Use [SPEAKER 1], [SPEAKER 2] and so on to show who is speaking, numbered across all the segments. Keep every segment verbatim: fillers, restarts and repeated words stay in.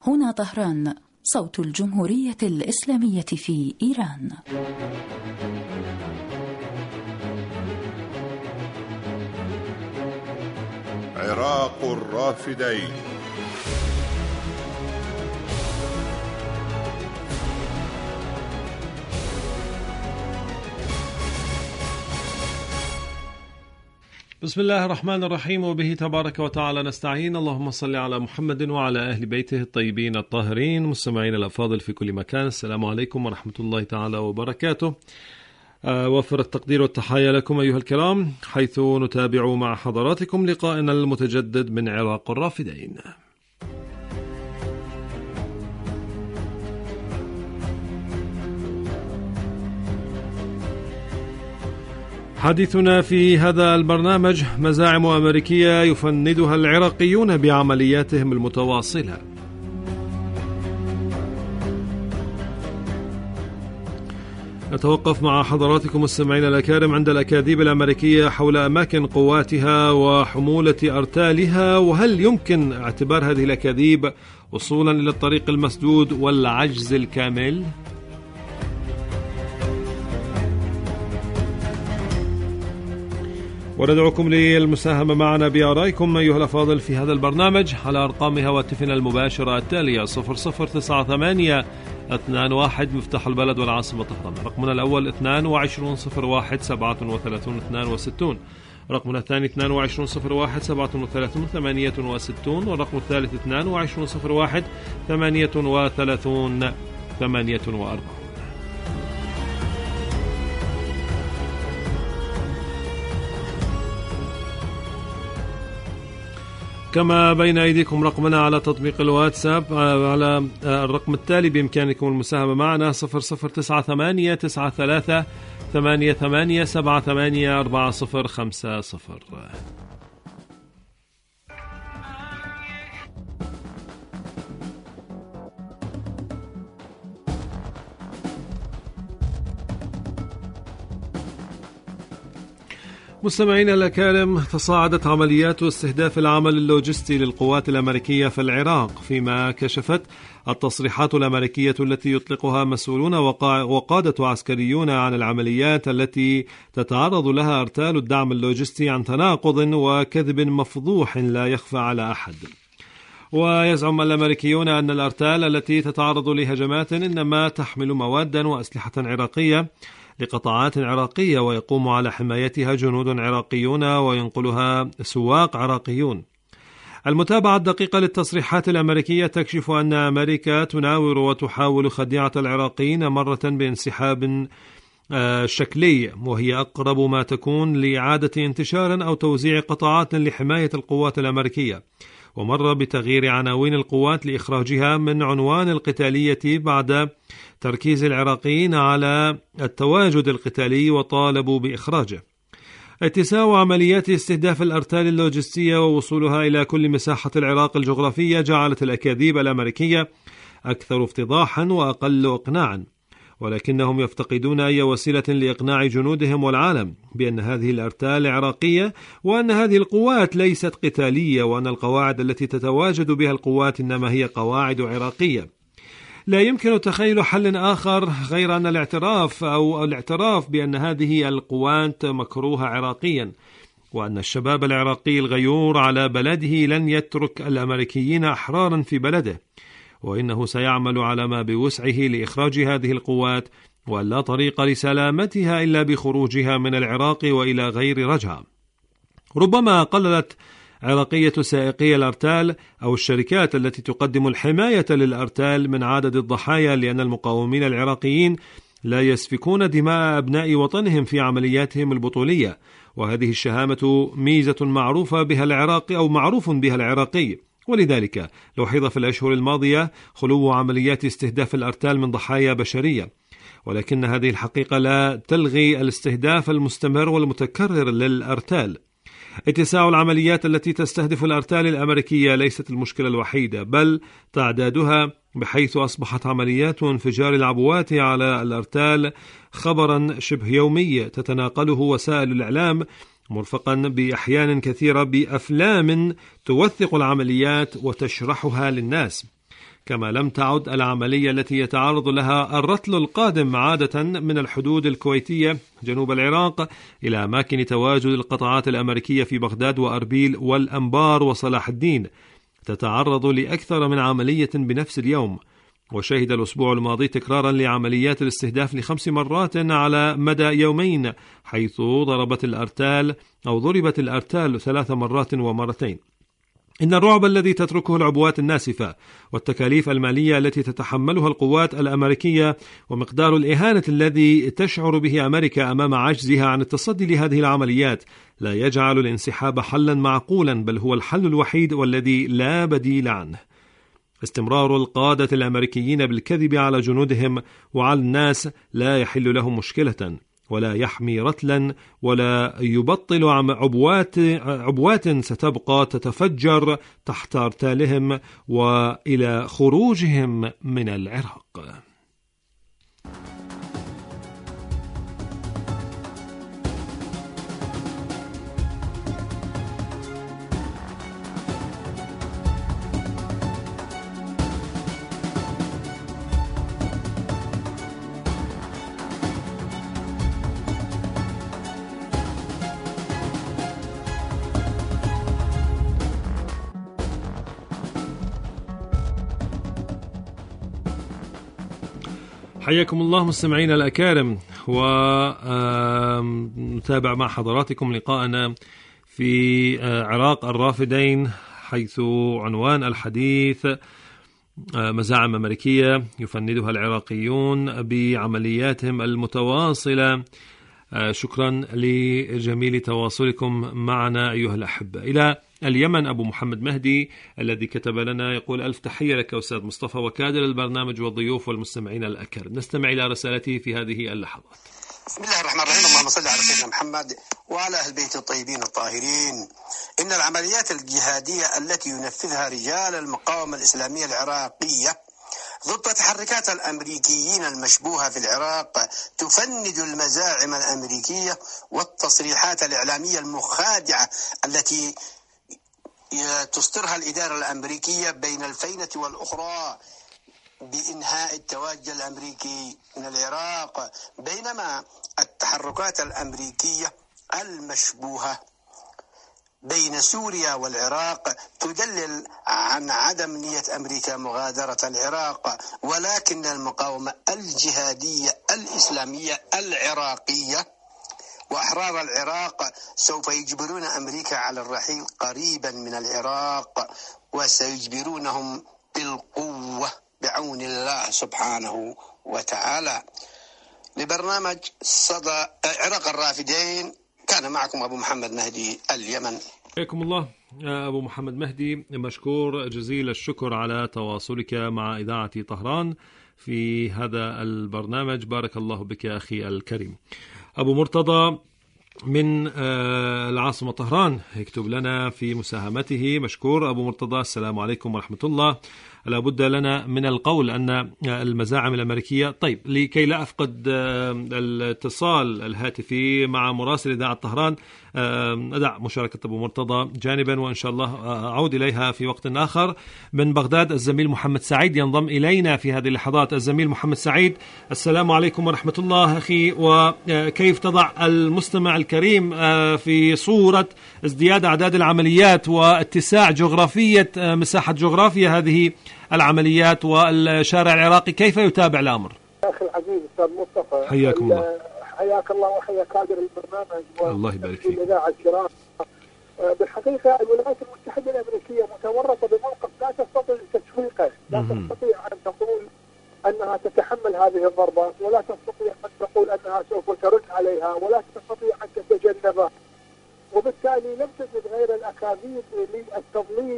[SPEAKER 1] هنا طهران، صوت الجمهورية الإسلامية في إيران.
[SPEAKER 2] عراق الرافدين.
[SPEAKER 3] بسم الله الرحمن الرحيم، وبه تبارك وتعالى نستعين. اللهم صل على محمد وعلى أهل بيته الطيبين الطاهرين. مستمعين الأفاضل في كل مكان، السلام عليكم ورحمة الله تعالى وبركاته. وفر التقدير والتحايا لكم أيها الكرام، حيث نتابع مع حضراتكم لقائنا المتجدد من عراق الرافدين. حديثنا في هذا البرنامج مزاعم أمريكية يفندها العراقيون بعملياتهم المتواصلة. نتوقف مع حضراتكم مستمعين الأكارم عند الأكاذيب الأمريكية حول أماكن قواتها وحمولة أرتالها، وهل يمكن اعتبار هذه الأكاذيب وصولا إلى الطريق المسدود والعجز الكامل؟ وندعوكم للمساهمة معنا بآرائكم أيها الأفاضل في هذا البرنامج على أرقام هواتفنا المباشرة التالية: صفر صفر تسعة ثمانية اثنان واحد مفتاح البلد والعاصمة طهران، رقمنا الأول اثنان وعشرون صفر واحد سبعة وثلاثون اثنان وستون، رقمنا الثاني اثنان وعشرون صفر واحد سبعة وثلاثون ثمانية وستون، والرقم الثالث اثنان وعشرون صفر واحد ثمانية وثلاثون ثمانية وأربعون. كما بين أيديكم رقمنا على تطبيق الواتساب على الرقم التالي بإمكانكم المساهمة معنا: صفر صفر تسعة ثمانية تسعة ثلاثة ثمانية ثمانية سبعة ثمانية أربعة صفر خمسة صفر. مستمعينا الأكارم، تصاعدت عمليات استهداف العمل اللوجستي للقوات الأمريكية في العراق، فيما كشفت التصريحات الأمريكية التي يطلقها مسؤولون وقادة عسكريون عن العمليات التي تتعرض لها أرتال الدعم اللوجستي عن تناقض وكذب مفضوح لا يخفى على أحد. ويزعم الأمريكيون أن الأرتال التي تتعرض لهجمات إنما تحمل موادا وأسلحة عراقية لقطاعات عراقية، ويقوم على حمايتها جنود عراقيون وينقلها سواق عراقيون. المتابعة الدقيقة للتصريحات الأمريكية تكشف أن أمريكا تناور وتحاول خديعة العراقيين مرة بانسحاب شكلي، وهي أقرب ما تكون لإعادة انتشار أو توزيع قطاعات لحماية القوات الأمريكية، ومر بتغيير عناوين القوات لإخراجها من عنوان القتالية بعد تركيز العراقيين على التواجد القتالي وطالبوا بإخراجه. اتساع عمليات استهداف الأرتال اللوجستية ووصولها إلى كل مساحة العراق الجغرافية جعلت الأكاذيب الأمريكية أكثر افتضاحا وأقل إقناعا، ولكنهم يفتقدون أي وسيلة لإقناع جنودهم والعالم بأن هذه الأرتال عراقية، وأن هذه القوات ليست قتالية، وأن القواعد التي تتواجد بها القوات إنما هي قواعد عراقية. لا يمكن تخيل حل آخر غير أن الاعتراف أو الاعتراف بأن هذه القوات مكروهة عراقيا، وأن الشباب العراقي الغيور على بلده لن يترك الأمريكيين أحرارا في بلده، وإنه سيعمل على ما بوسعه لإخراج هذه القوات، وأن لا طريق لسلامتها إلا بخروجها من العراق وإلى غير رجعة. ربما قللت عراقية سائقي الأرتال أو الشركات التي تقدم الحماية للأرتال من عدد الضحايا، لأن المقاومين العراقيين لا يسفكون دماء أبناء وطنهم في عملياتهم البطولية، وهذه الشهامة ميزة معروفة بها العراقي أو معروف بها العراقي. ولذلك لوحظ في الأشهر الماضية خلو عمليات استهداف الأرتال من ضحايا بشرية، ولكن هذه الحقيقة لا تلغي الاستهداف المستمر والمتكرر للأرتال. اتساع العمليات التي تستهدف الأرتال الأمريكية ليست المشكلة الوحيدة، بل تعدادها، بحيث أصبحت عمليات انفجار العبوات على الأرتال خبرا شبه يومي تتناقله وسائل الإعلام، مرفقا بأحيان كثيرة بأفلام توثق العمليات وتشرحها للناس. كما لم تعد العملية التي يتعرض لها الرتل القادم عادة من الحدود الكويتية جنوب العراق إلى أماكن تواجد القطاعات الأمريكية في بغداد وأربيل والأنبار وصلاح الدين، تتعرض لأكثر من عملية بنفس اليوم. وشهد الأسبوع الماضي تكرارا لعمليات الاستهداف لخمس مرات على مدى يومين، حيث ضربت الأرتال أو ضربت الأرتال ثلاث مرات ومرتين. إن الرعب الذي تتركه العبوات الناسفة والتكاليف المالية التي تتحملها القوات الأمريكية ومقدار الإهانة الذي تشعر به أمريكا أمام عجزها عن التصدي لهذه العمليات لا يجعل الانسحاب حلا معقولا، بل هو الحل الوحيد والذي لا بديل عنه. استمرار القادة الأمريكيين بالكذب على جنودهم وعلى الناس لا يحل لهم مشكلة ولا يحمي رتلا ولا يبطل عبوات عبوات ستبقى تتفجر تحت أرتالهم وإلى خروجهم من العراق. حياكم الله مستمعينا الأكارم، ونتابع مع حضراتكم لقاءنا في عراق الرافدين، حيث عنوان الحديث مزاعم أمريكية يفندها العراقيون بعملياتهم المتواصلة. شكرا لجميل تواصلكم معنا أيها الأحبة. إلى اليمن أبو محمد مهدي الذي كتب لنا يقول: ألف تحية لك أستاذ مصطفى وكادر البرنامج والضيوف والمستمعين الأكارم. نستمع إلى رسالته في هذه اللحظات.
[SPEAKER 4] بسم الله الرحمن الرحيم. اللهم صل على سيدنا محمد وعلى أهل بيت الطيبين الطاهرين. إن العمليات الجهادية التي ينفذها رجال المقاومة الإسلامية العراقية ضد تحركات الأمريكيين المشبوهة في العراق تفند المزاعم الأمريكية والتصريحات الإعلامية المخادعة التي تصدرها الإدارة الأمريكية بين الفينة والأخرى بإنهاء التواجد الأمريكي من العراق، بينما التحركات الأمريكية المشبوهة بين سوريا والعراق تدلل عن عدم نية أمريكا مغادرة العراق، ولكن المقاومة الجهادية الإسلامية العراقية وأحرار العراق سوف يجبرون أمريكا على الرحيل قريبا من العراق، وسيجبرونهم بالقوة بعون الله سبحانه وتعالى. لبرنامج صدى عراق الرافدين كان معكم أبو محمد مهدي اليمن.
[SPEAKER 3] حياكم الله أبو محمد مهدي، مشكور جزيل الشكر على تواصلك مع إذاعة طهران في هذا البرنامج. بارك الله بك أخي الكريم. أبو مرتضى من العاصمة طهران يكتب لنا في مساهمته: مشكور أبو مرتضى، السلام عليكم ورحمة الله. لا بد لنا من القول أن المزاعم الأمريكية، طيب لكي لا أفقد الاتصال الهاتفي مع مراسل إذاعة طهران، أدع مشاركة أبو مرتضى جانبا وإن شاء الله أعود إليها في وقت آخر. من بغداد الزميل محمد سعيد ينضم إلينا في هذه اللحظات. الزميل محمد سعيد، السلام عليكم ورحمة الله أخي، وكيف تضع المستمع الكريم في صورة ازدياد أعداد العمليات واتساع جغرافية مساحة جغرافيا هذه العمليات والشارع العراقي، كيف يتابع الأمر؟
[SPEAKER 5] أخي العزيز أستاذ مصطفى،
[SPEAKER 3] حياكم الله.
[SPEAKER 5] حياك الله وحيا كادر البرنامج
[SPEAKER 3] الله يبارك فيك.
[SPEAKER 5] الإذاعة الكرام. بالحقيقة الولايات المتحدة الأمريكية متورطة بموقف لا تستطيع تسويقه، لا تستطيع أن تقول أنها تتحمل هذه الضربات، ولا تستطيع أن تقول أنها سوف ترد عليها، ولا تستطيع أن تتجنبها، وبالتالي لم تجد غير الأكاذيب للتضليل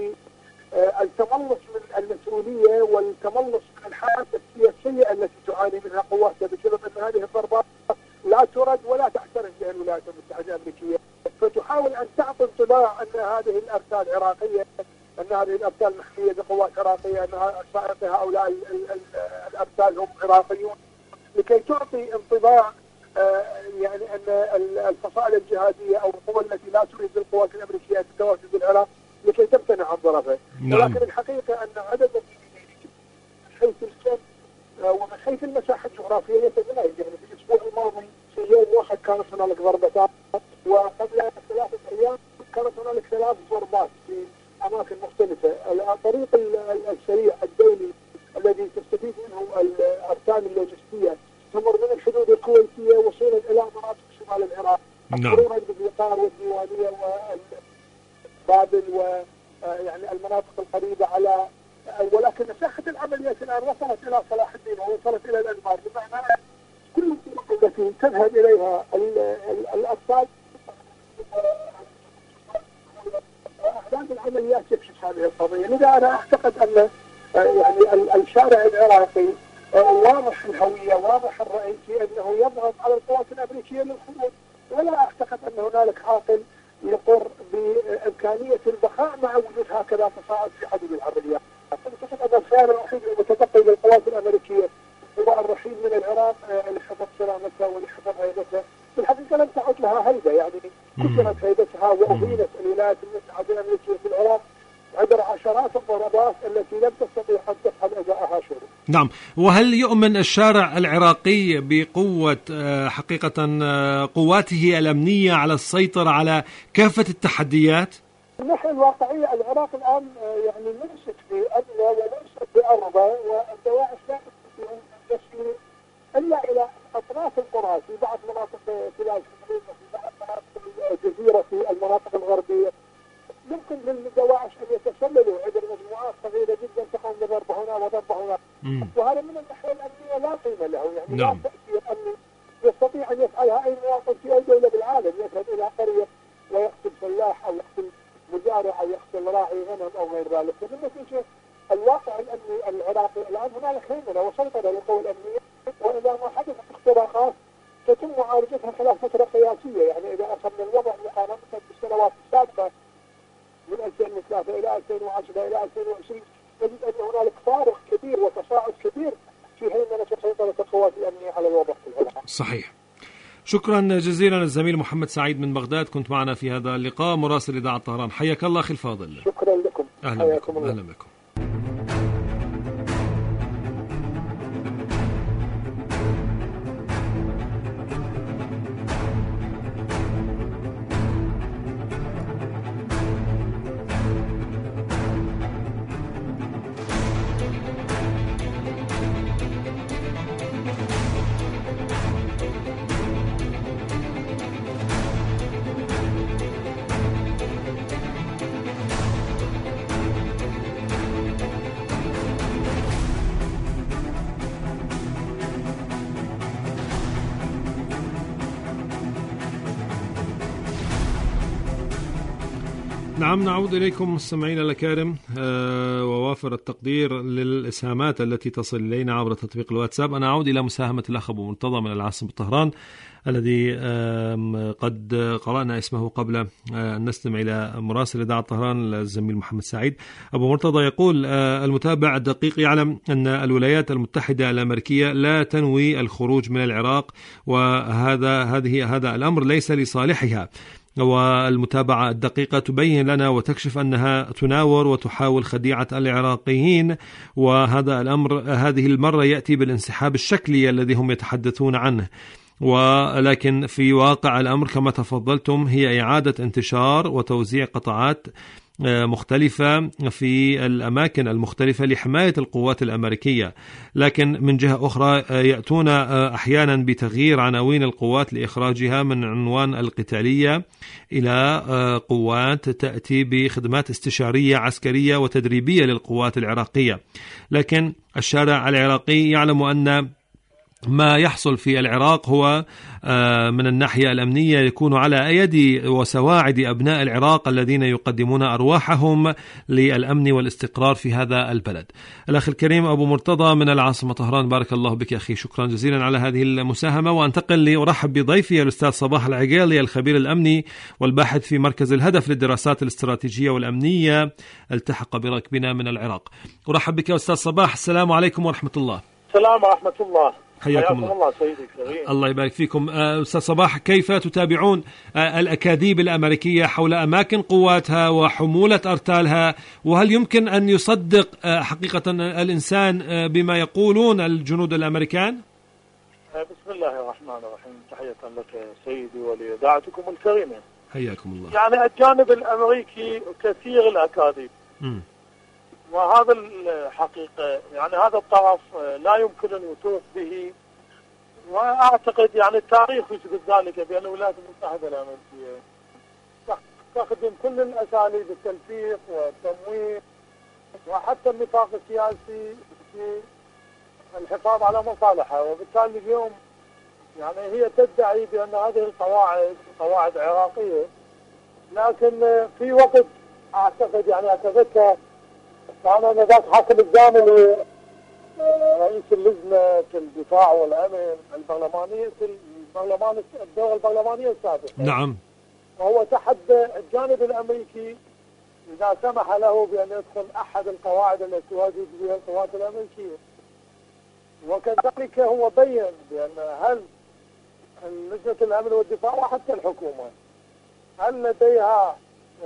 [SPEAKER 5] وللتملص من المسؤولية والتملص من الحالة السياسية التي تعاني منها قواتها، بسبب أن هذه الضربات لا ترد ولا تعترف بها الولايات المتحدة الأمريكية، فتحاول أن تعطي انطباع أن هذه الأرسال عراقية، أن هذه الأرسال محمية بقوات عراقية، أن سائقي هؤلاء الأرسال هم عراقيون، لكي تعطي انطباع يعني أن الفصائل الجهادية أو القوى التي لا تريد القوات الأمريكية التواجد بالعراق لكي تمتنع عن ضربها. نعم. ولكن الحقيقة أن عدد جغرافية يتزايد. يعني في الأسبوع الماضي في يوم واحد كانت هنالك ضربتان، وقبل ثلاثة أيام كانت هنالك ثلاث ضربات في أماكن مختلفة. الطريق السريع الدولي الذي تستفيد منه الأركان اللوجستية تمر من الحدود الكويتية وصولا إلى مناطق شمال العراق، مرورا بالبقار والديوانية وبابل ويعني المناطق القريبة على، ولكن ساحة العمليات الآن وصلت إلى صلاح الدين ووصلت إلى الأنبار، بمعنى كل الطرق التي تذهب إليها الأطفال أحداث العمليات تكشف هذه القضية. لذا أنا أعتقد أن يعني الشارع العراقي واضح الهوية واضح الرأي في أنه يضغط على القوات الأمريكية للخروج، ولا أعتقد أن هنالك عاقل يقر بإمكانية البقاء مع وجود هكذا تصاعد في حدود العمليات. أعتقد أن الخيار الوحيد المتبقي للقوات الأمريكية هو الرحيل من العراق لحفظ سلامتها ولحفظ هيبتها. في الحقيقة لم تعد لها هيبة، يعني كسرت هيبتها وأهينت الولايات المتحدة الأمريكية في العراق عبر عشرات الضربات التي لم تستطيع أن تفعل أداءها شروط.
[SPEAKER 3] نعم، وهل يؤمن الشارع العراقي بقوة حقيقة قواته الأمنية على السيطرة على كافة التحديات؟
[SPEAKER 5] من الناحية الواقعية العراق الآن يعني ليست بأدنى وليست بأرضى، والدواعش لا تستطيع أن تسير إلا إلى أطراف القرى في بعض مناطق تلاج في بعض مناطق الجزيرة في المناطق الغربية. يمكن للدواعش أن يتسللوا عبر مجموعات صغيرة جدا تقوم بضرب هنا وضرب هنا، وهذا من الناحية الأمنية لا قيمة له، يعني
[SPEAKER 3] نعم.
[SPEAKER 5] لا تأثير أمني يستطيع أن يفعلها أي مواطن في أي دولة بالعالم، يذهب إلى قرية ويقتل فلاح أو يقتل مزارع أو يقتل راعي غنم أو غير ذلك. فبالنتيجة الواقع الأمني العراقي الآن هنالك هيمنة وسيطرة للقوى الأمنية، وإذا ما حدثت اختراقات تتم معالجتها خلال فترة قياسية. يعني إذا أخذنا الوضع مقارنة بالسنوات السابقة من ألفين وثلاثة إلى ألفين وعشرة إلى ألفين وعشرين نجد أن هنالك فارق كبير وتصاعد كبير في هيمنة وسيطرة القوات الأمنية على الوضع في العراق.
[SPEAKER 3] صحيح. شكرا جزيلا الزميل محمد سعيد من بغداد، كنت معنا في هذا اللقاء مراسل إذاعة طهران. حياك الله أخي الفاضل.
[SPEAKER 5] شكرا لكم.
[SPEAKER 3] أهلا بكم. أهلا بكم. نعم، نعود إليكم مستمعينا الأكارم، أه ووافر التقدير للإسهامات التي تصل إلينا عبر تطبيق الواتساب. أنا أعود إلى مساهمة الأخ أبو مرتضى من العاصمة طهران، الذي قد قرأنا اسمه قبل أن نستمع إلى مراسل إذاعة طهران الزميل محمد سعيد. أبو مرتضى يقول: المتابع الدقيق يعلم أن الولايات المتحدة الأمريكية لا تنوي الخروج من العراق، وهذا هذه هذا الأمر ليس لصالحها، والمتابعة الدقيقة تبين لنا وتكشف أنها تناور وتحاول خديعة العراقيين، وهذا الأمر هذه المرة يأتي بالانسحاب الشكلي الذي هم يتحدثون عنه، ولكن في واقع الأمر كما تفضلتم هي إعادة انتشار وتوزيع قطاعات مختلفة في الأماكن المختلفة لحماية القوات الأمريكية. لكن من جهة أخرى يأتون أحيانا بتغيير عناوين القوات لإخراجها من عنوان القتالية إلى قوات تأتي بخدمات استشارية عسكرية وتدريبية للقوات العراقية. لكن الشارع العراقي يعلم أن ما يحصل في العراق هو من الناحية الأمنية يكون على أيدي وسواعد أبناء العراق الذين يقدمون أرواحهم للأمن والاستقرار في هذا البلد. الأخ الكريم أبو مرتضى من العاصمة طهران، بارك الله بك أخي، شكرا جزيلا على هذه المساهمة. وأنتقل لأرحب بضيفي الأستاذ صباح العقيلي الخبير الأمني والباحث في مركز الهدف للدراسات الاستراتيجية والأمنية، التحق بركبنا من العراق. أرحب بك أستاذ صباح، السلام عليكم ورحمة الله.
[SPEAKER 6] السلام ورحمة الله.
[SPEAKER 3] حياكم الله.
[SPEAKER 6] الله سيدي.
[SPEAKER 3] الله يبارك فيكم. أستاذ صباح، كيف تتابعون الأكاذيب الأمريكية حول أماكن قواتها وحمولة أرتالها، وهل يمكن أن يصدق حقيقة الإنسان بما يقولون الجنود الأمريكان؟
[SPEAKER 6] الله الرحمن الرحيم. تحية لك سيدي ولإذاعتكم الكريمة.
[SPEAKER 3] حياكم الله.
[SPEAKER 6] يعني الجانب الأمريكي كثير الأكاذيب،
[SPEAKER 3] م.
[SPEAKER 6] وهذا الحقيقة يعني هذا الطرف لا يمكن أن يوثق به، وأعتقد يعني التاريخ يثبت ذلك بأن الولايات المتحدة الأمريكية تستخدم كل الأساليب التلفيق والتمويل وحتى النطاق السياسي في الحفاظ على مصالحها. وبالتالي اليوم يعني هي تدعي بأن هذه القواعد قواعد عراقية، لكن في وقت أعتقد يعني أتذكر كان آنذاك حاكم الزامل رئيس اللجنة الدفاع والأمن البرلمانية البرلمان الدورة البرلمانية السابقة.
[SPEAKER 3] نعم.
[SPEAKER 6] وهو تحدى الجانب الأمريكي إذا سمح له بأن يدخل أحد القواعد التي تواجد بها القوات الأمريكية. وكذلك هو بين بأن هل لجنة الأمن والدفاع وحتى الحكومة هل لديها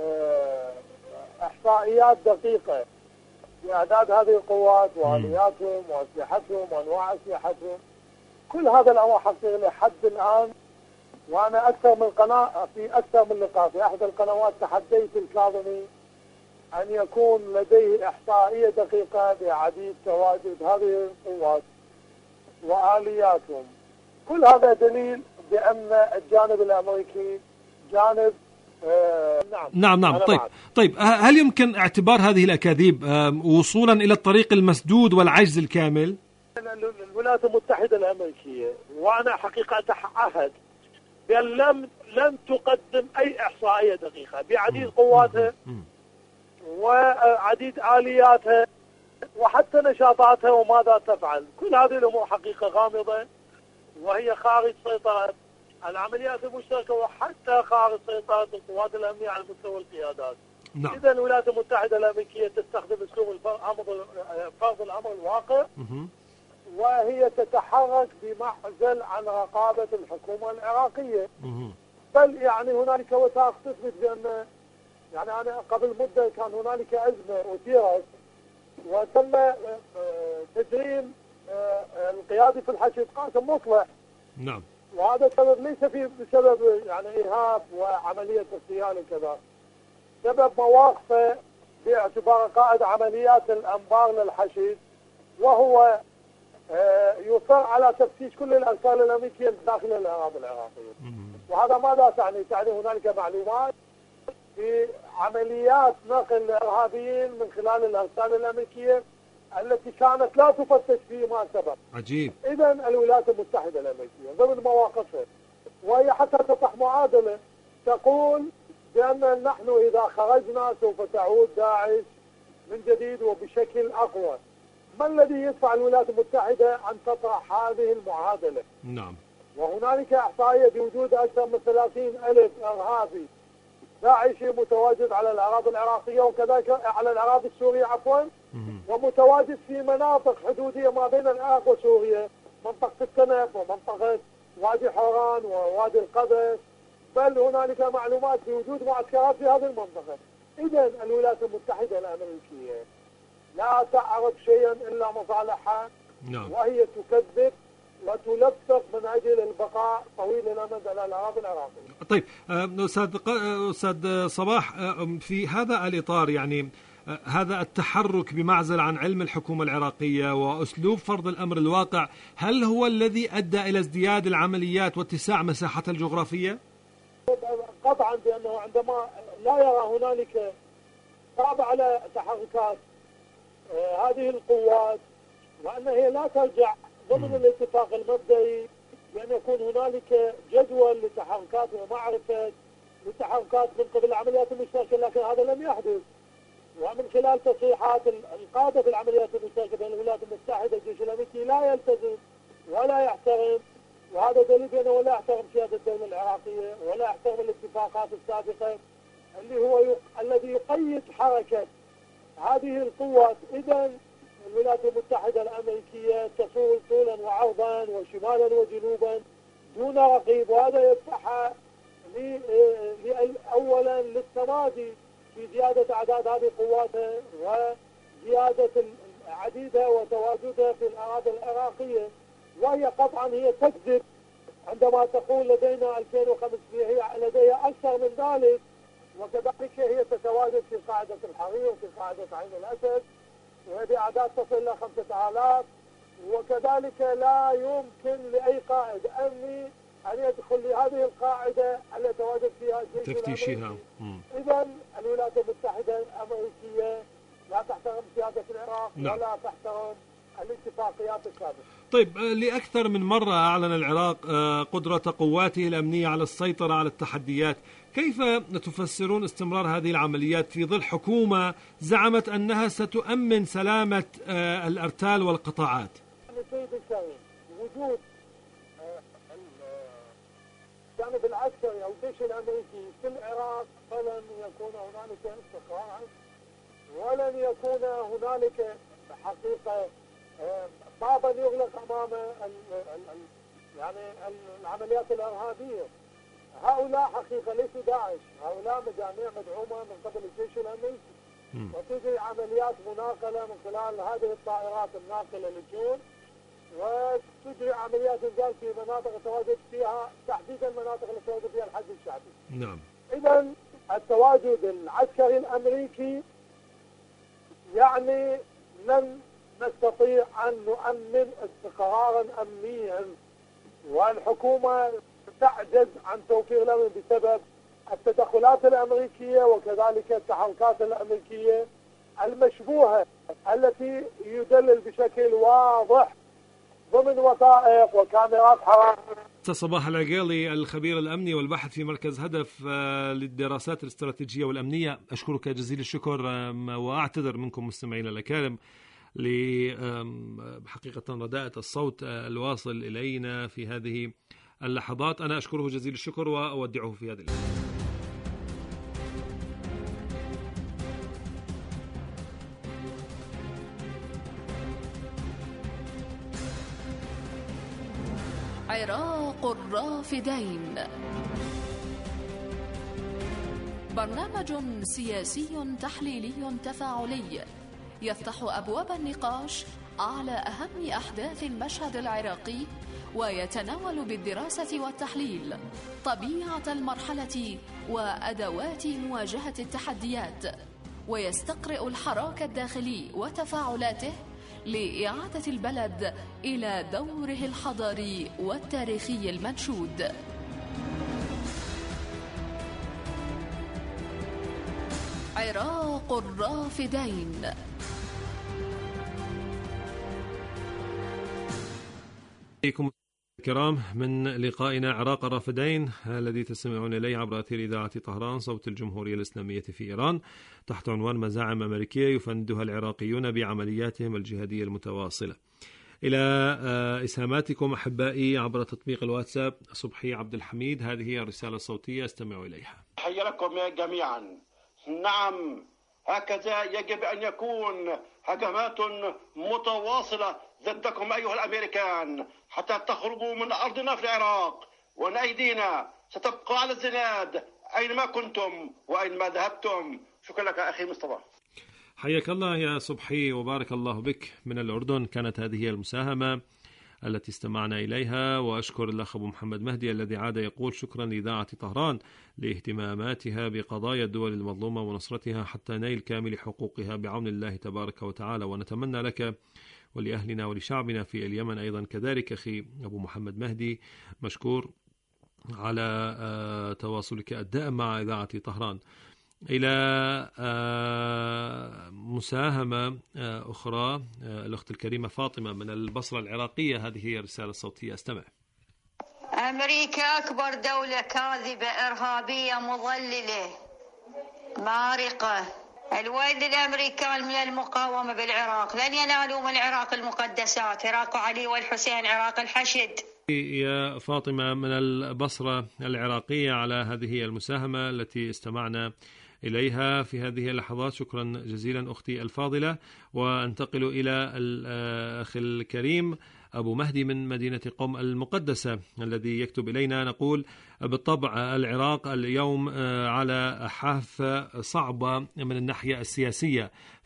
[SPEAKER 6] إحصائيات دقيقة بأعداد هذه القوات وآلياتهم وأسلحتهم وأنواع أسلحتهم. كل هذا الأمر حقيقي لحد الآن. وأنا أكثر من قناة في أكثر من لقاء في أحد القنوات تحديت الكاظمي أن يكون لديه إحصائية دقيقة بعديد تواجد هذه القوات وآلياتهم. كل هذا دليل بأن الجانب الأمريكي جانب آه نعم
[SPEAKER 3] نعم نعم طيب معك. طيب هل يمكن اعتبار هذه الأكاذيب وصولا إلى الطريق المسدود والعجز الكامل؟
[SPEAKER 6] الولايات المتحدة الأمريكية وأنا حقيقة أتعهد بأن لم لن تقدم أي إحصائية دقيقة بعديد قواتها وعديد آلياتها وحتى نشاطاتها وماذا تفعل. كل هذه الأمور حقيقة غامضة وهي خارج سيطرة العمليات المشتركة وحتى خارج سيطرة القوات الأمنية على مستوى القيادات.
[SPEAKER 3] نعم.
[SPEAKER 6] إذا الولايات المتحدة الأمريكية تستخدم أسلوب فرض الأمر الواقع وهي تتحرك بمعزل عن رقابة الحكومة العراقية. بل يعني هنالك وثائق تثبت بأن يعني أنا قبل مدة كان هنالك أزمة أثيرت وتم تجريم القيادي في الحشد قاسم مصلح.
[SPEAKER 3] نعم.
[SPEAKER 6] وهذا السبب ليس فيه بسبب يعني إرهاب وعملية اغتيال وكذا، سبب مواقفه باعتبار قائد عمليات الأنبار للحشد، وهو يصر على تفتيش كل الأرسال الأمريكية داخل الأراضي العراقية. وهذا ماذا تعني؟ تعني هنالك معلومات في عمليات نقل الإرهابيين من خلال الأرسال الأمريكية التي كانت لا تفتش فيما سبق.
[SPEAKER 3] عجيب.
[SPEAKER 6] إذا الولايات المتحدة الأمريكية ضمن مواقفها وهي حتى تطرح معادلة تقول بأن نحن إذا خرجنا سوف تعود داعش من جديد وبشكل أقوى. ما الذي يدفع الولايات المتحدة أن تطرح هذه المعادلة؟
[SPEAKER 3] نعم.
[SPEAKER 6] وهنالك إحصائية بوجود أكثر من ثلاثين ألف إرهابي داعشي متواجد على الأراضي العراقية وكذلك على الأراضي السورية عفوا، ومتواجد في مناطق حدودية ما بين العراق وسوريا، منطقة الكنف ومنطقة وادي حوران ووادي القدس. بل هنالك معلومات بوجود معسكرات في هذه المنطقة. إذا الولايات المتحدة الأمريكية لا تعرف شيئا إلا مصالحها.
[SPEAKER 3] نعم.
[SPEAKER 6] وهي تكذب وتلفق من أجل البقاء طويل الأمد على الأراضي العراقية.
[SPEAKER 3] طيب أستاذ أستاذ صباح، في هذا الإطار يعني هذا التحرك بمعزل عن علم الحكومة العراقية وأسلوب فرض الأمر الواقع، هل هو الذي أدى إلى ازدياد العمليات واتساع مساحتها الجغرافية؟
[SPEAKER 6] قطعا، بأنه عندما لا يرى هنالك صعب على تحركات هذه القوات وأن هي لا ترجع ضمن الاتفاق المبدئي بأن يكون هنالك جدول لتحركات ومعرفة لتحركات من قبل العمليات المشتركة، لكن هذا لم يحدث. ومن خلال تصريحات القادة في العمليات المشتركة بين الولايات المتحدة الجيش الأمريكي لا يلتزم ولا يحترم، وهذا دليل بأنه لا يحترم سيادة الدولة العراقية ولا يحترم الاتفاقات السابقة اللي هو ي... الذي يقيد حركة هذه القوات. إذا الولايات المتحدة الأمريكية تصول طولا وعرضا وشمالا وجنوبا دون رقيب، وهذا يدفعها أولا للتمادي في زيادة أعداد هذه قواتها وزيادة عديدها وتواجدها في الأراضي العراقية، وهي قطعا هي تكذب عندما تقول لدينا ألفين وخمسمائة هي لديها أكثر من ذلك، وكذلك هي تتواجد في قاعدة الحرير وفي قاعدة عين الأسد، وهذه أعداد تصل إلى خمسة آلاف. وكذلك لا يمكن لأي قائد أمني أن يدخل لهذه القاعدة التي يتواجد فيها الجيش
[SPEAKER 3] تفتيشها.
[SPEAKER 6] إذا الولايات المتحدة الأمريكية لا تحترم سيادة العراق
[SPEAKER 3] لا.
[SPEAKER 6] ولا تحترم الاتفاقيات السابقة.
[SPEAKER 3] طيب، لأكثر من مرة أعلن العراق قدرة قواته الأمنية على السيطرة على التحديات. كيف تفسرون استمرار هذه العمليات في ظل حكومة زعمت أنها ستؤمن سلامة الأرتال والقطاعات؟
[SPEAKER 6] سيد الكريم، وجود الجانب العسكري أو الجيش الأمريكي في العراق فلن يكون هنالك استقرار، ولن يكون هنالك حقيقة بابا يغلق أمام يعني العمليات الإرهابية. هؤلاء حقيقة ليسوا داعش، هؤلاء مجاميع مدعومة من قبل الجيش الأمريكي، وتجري عمليات مناقلة من خلال هذه الطائرات الناقلة للجون، وتجري عمليات إنزال في مناطق التواجد فيها، تحديدا المناطق اللي تواجد فيها الحج الشعبي.
[SPEAKER 3] نعم.
[SPEAKER 6] إذا التواجد العسكري الأمريكي يعني لن نستطيع أن نؤمن استقرارا أمنيا، والحكومة تعجز عن توفير الأمن بسبب التدخلات الأمريكية وكذلك التحركات الأمريكية المشبوهة التي يدلل بشكل واضح ضمن وثائق وكاميرات حرارة.
[SPEAKER 3] صباح العقيلي، الخبير الأمني والباحث في مركز هدف للدراسات الاستراتيجية والأمنية، أشكرك جزيل الشكر وأعتذر منكم مستمعينا الأكارم لحقيقة رداءة الصوت الواصل إلينا في هذه اللحظات. أنا أشكره جزيل الشكر وأودعه في هذه اللحظة.
[SPEAKER 1] عراق الرافدين، برنامج سياسي تحليلي تفاعلي يفتح أبواب النقاش على أهم أحداث المشهد العراقي، ويتناول بالدراسة والتحليل طبيعة المرحلة وأدوات مواجهة التحديات، ويستقرئ الحراك الداخلي وتفاعلاته لإعادة البلد إلى دوره الحضاري والتاريخي المنشود. عراق الرافدين.
[SPEAKER 3] عليكم الكرام من لقائنا عراق الرافدين الذي تستمعون إليه عبر أثير إذاعة طهران صوت الجمهورية الإسلامية في إيران، تحت عنوان مزاعم أمريكية يفندها العراقيون بعملياتهم الجهادية المتواصلة. إلى إسهاماتكم أحبائي عبر تطبيق الواتساب. صبحي عبد الحميد، هذه هي الرسالة الصوتية، استمعوا إليها.
[SPEAKER 4] تحية لكم جميعا. نعم، هكذا يجب أن يكون هجمات متواصلة ضدكم أيها الأمريكان حتى تخرجوا من أرضنا في العراق، وأن أيدينا ستبقى على الزناد أينما كنتم وأينما ذهبتم. شكرا لك أخي مصطفى.
[SPEAKER 3] حياك الله يا صبحي وبارك الله بك من الأردن. كانت هذه المساهمة التي استمعنا إليها، وأشكر الأخ أبو محمد مهدي الذي عاد يقول شكرا لإذاعة طهران لاهتماماتها بقضايا الدول المظلومة ونصرتها حتى نيل كامل حقوقها بعون الله تبارك وتعالى، ونتمنى لك ولأهلنا ولشعبنا في اليمن أيضا كذلك. أخي أبو محمد مهدي مشكور على تواصلك الدائم مع إذاعة طهران. إلى مساهمة أخرى، الأخت الكريمة فاطمة من البصرة العراقية، هذه هي الرسالة الصوتية، استمع.
[SPEAKER 7] أمريكا أكبر دولة كاذبة إرهابية مضللة مارقة. الويل للأمريكان من المقاومة بالعراق، لن ينالوا من العراق المقدسات، عراق علي والحسين، عراق الحشد.
[SPEAKER 3] يا فاطمة من البصرة العراقية على هذه المساهمة التي استمعنا إليها في هذه اللحظات، شكرا جزيلا أختي الفاضلة. وانتقل إلى الأخ الكريم أبو مهدي من مدينة قم المقدسة الذي يكتب إلينا. نقول بالطبع العراق اليوم على حافة صعبة من الناحية السياسية،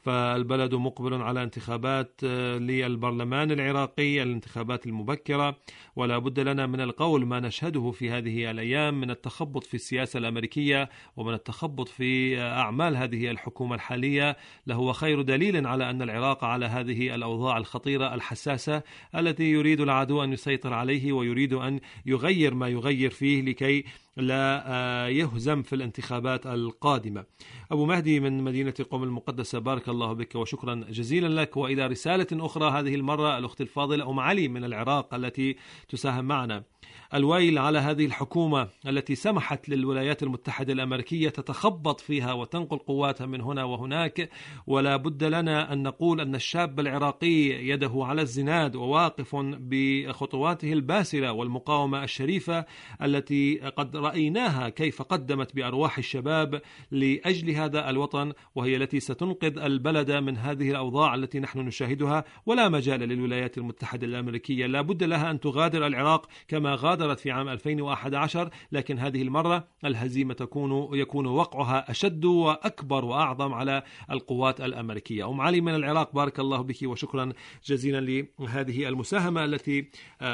[SPEAKER 3] فالبلد مقبل على انتخابات للبرلمان العراقي، الانتخابات المبكرة، ولا بد لنا من القول ما نشهده في هذه الأيام من التخبط في السياسة الأمريكية ومن التخبط في أعمال هذه الحكومة الحالية لهو خير دليل على أن العراق على هذه الأوضاع الخطيرة الحساسة التي يريد العدو أن يسيطر عليه ويريد أن يغير ما يغير فيه لكي لا يهزم في الانتخابات القادمة. أبو مهدي من مدينة قم المقدسة، بارك الله بك وشكرا جزيلا لك. وإلى رسالة أخرى، هذه المرة الأخت الفاضلة أم علي من العراق التي تساهم معنا. الويل على هذه الحكومة التي سمحت للولايات المتحدة الأمريكية تتخبط فيها وتنقل قواتها من هنا وهناك، ولا بد لنا أن نقول أن الشاب العراقي يده على الزناد وواقف بخطواته الباسلة والمقاومة الشريفة التي قد رأيناها كيف قدمت بأرواح الشباب لأجل هذا الوطن، وهي التي ستنقذ البلد من هذه الأوضاع التي نحن نشاهدها. ولا مجال للولايات المتحدة الأمريكية، لا بد لها أن تغادر العراق كما غادرت في عام ألفين وأحد عشر، لكن هذه المرة الهزيمة تكون يكون وقعها أشد وأكبر وأعظم على القوات الأمريكية. أم علي من العراق، بارك الله بك وشكرا جزيلا لهذه المساهمة التي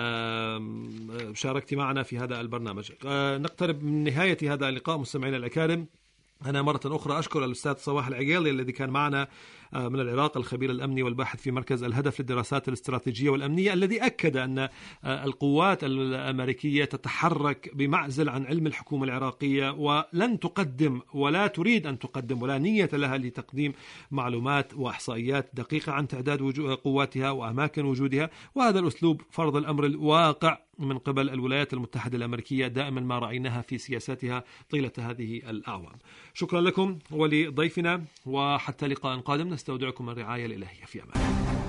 [SPEAKER 3] شاركت معنا في هذا البرنامج. نقترب من نهاية هذا اللقاء مستمعينا الأكارم. أنا مرة أخرى أشكر الأستاذ صباح العقيلي الذي كان معنا من العراق، الخبير الأمني والباحث في مركز الهدف للدراسات الاستراتيجية والأمنية، الذي أكد أن القوات الأمريكية تتحرك بمعزل عن علم الحكومة العراقية، ولن تقدم ولا تريد أن تقدم ولا نية لها لتقديم معلومات وإحصائيات دقيقة عن تعداد قواتها وأماكن وجودها. وهذا الأسلوب فرض الأمر الواقع من قبل الولايات المتحدة الأمريكية دائما ما رأيناها في سياساتها طيلة هذه الأعوام. شكرا لكم ولضيفنا، وحتى لقاء قادم نستودعكم الرعاية الإلهية في أمان.